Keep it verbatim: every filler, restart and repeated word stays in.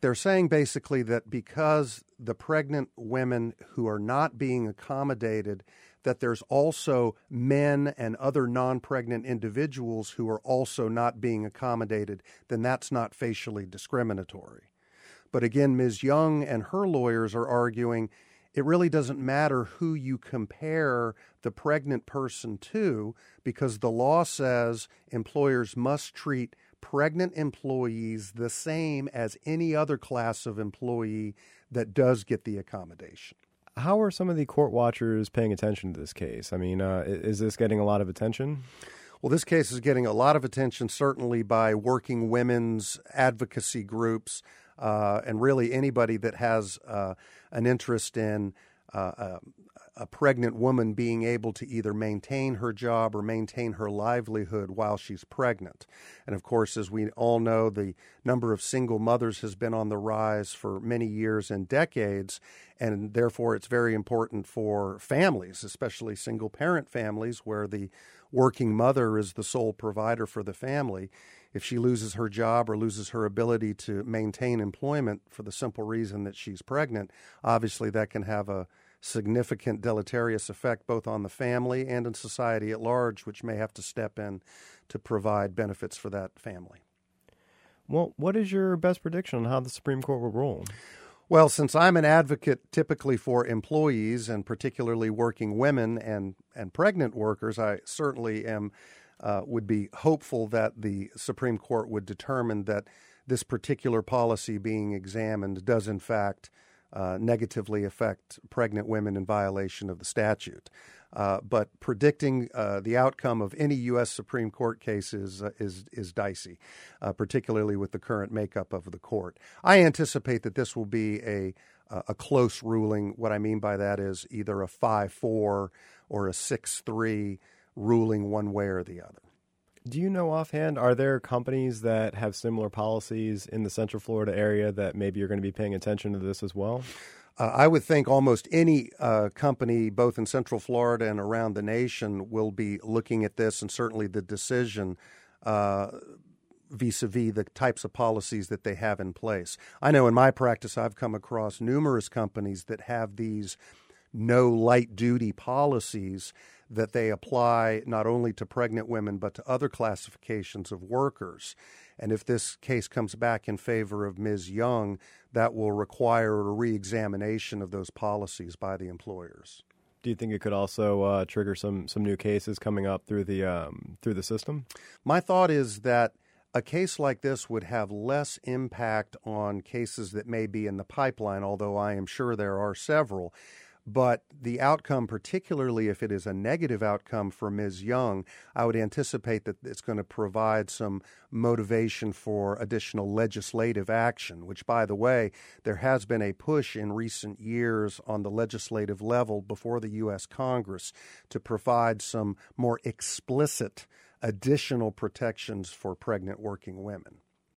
They're saying basically that because the pregnant women who are not being accommodated, that there's also men and other non-pregnant individuals who are also not being accommodated, then that's not facially discriminatory. But again, Miz Young and her lawyers are arguing it really doesn't matter who you compare the pregnant person to, because the law says employers must treat pregnant employees the same as any other class of employee that does get the accommodation. How are some of the court watchers paying attention to this case? I mean, uh, is this getting a lot of attention? Well, this case is getting a lot of attention, certainly by working women's advocacy groups, uh, and really anybody that has uh, an interest in uh, a, a pregnant woman being able to either maintain her job or maintain her livelihood while she's pregnant. And of course, as we all know, the number of single mothers has been on the rise for many years and decades, and therefore it's very important for families, especially single-parent families, where the working mother is the sole provider for the family. If she loses her job or loses her ability to maintain employment for the simple reason that she's pregnant, obviously that can have a significant deleterious effect both on the family and in society at large, which may have to step in to provide benefits for that family. Well, what is your best prediction on how the Supreme Court will rule? Well, since I'm an advocate typically for employees and particularly working women and, and pregnant workers, I certainly am uh, would be hopeful that the Supreme Court would determine that this particular policy being examined does in fact uh, negatively affect pregnant women in violation of the statute. Uh, but predicting uh, the outcome of any U S Supreme Court case is uh, is, is dicey, uh, particularly with the current makeup of the court. I anticipate that this will be a a close ruling. What I mean by that is either a five four or a six three ruling one way or the other. Do you know offhand, are there companies that have similar policies in the Central Florida area that maybe you're going to be paying attention to this as well? Uh, I would think almost any uh, company, both in Central Florida and around the nation, will be looking at this, and certainly the decision uh, vis-a-vis the types of policies that they have in place. I know in my practice I've come across numerous companies that have these no light-duty policies that they apply not only to pregnant women but to other classifications of workers. And if this case comes back in favor of Miz Young, that will require a re-examination of those policies by the employers. Do you think it could also uh, trigger some some new cases coming up through the um, through the system? My thought is that a case like this would have less impact on cases that may be in the pipeline, although I am sure there are several. But the outcome, particularly if it is a negative outcome for Miz Young, I would anticipate that it's going to provide some motivation for additional legislative action, which, by the way, there has been a push in recent years on the legislative level before the U S Congress to provide some more explicit additional protections for pregnant working women.